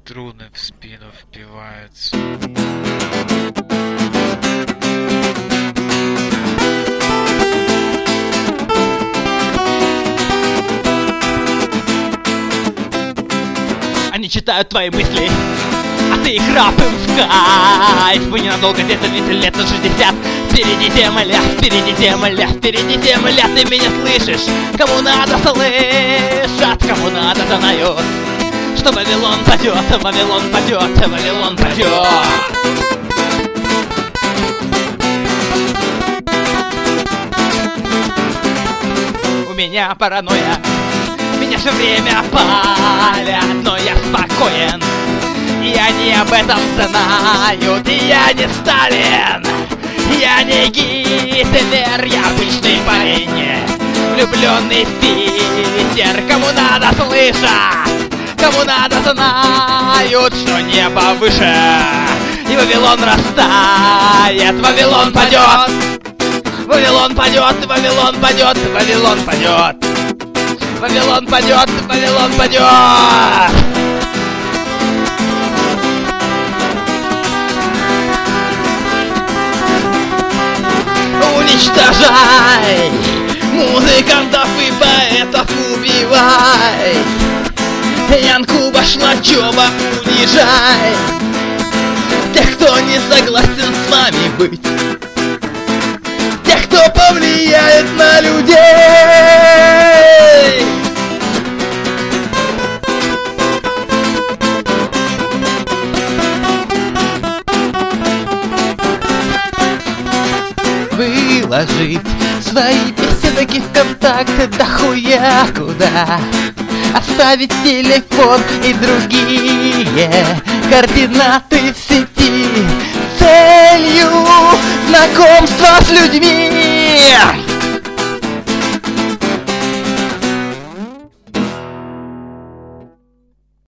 Струны в спину впиваются. Они читают твои мысли, а ты их рапом в кайф. Вы ненадолго, где-то 200 лет на 60. Впереди земля, впереди земля, впереди земля. Ты меня слышишь? Кому надо слышат, кому надо знают, что Вавилон падет, Вавилон падет, Вавилон падет. У меня паранойя, меня все время палят, но я спокоен, и они об этом знают. И я не Сталин, я не Гитлер, я обычный парень, влюбленный в Питер. Кому надо слышать, кому надо знают, что небо выше, и Вавилон растает, Вавилон падет, Вавилон падет, Вавилон падет, Вавилон падет, Вавилон падет, Вавилон падет. Уничтожай музыкантов и поэтов, убивай Янку Башлачева, унижай тех, кто не согласен с вами быть, тех, кто повлияет на людей. Выложить свои беседки ВКонтакте, да хуя куда, оставить телефон и другие координаты в сети с целью знакомства с людьми.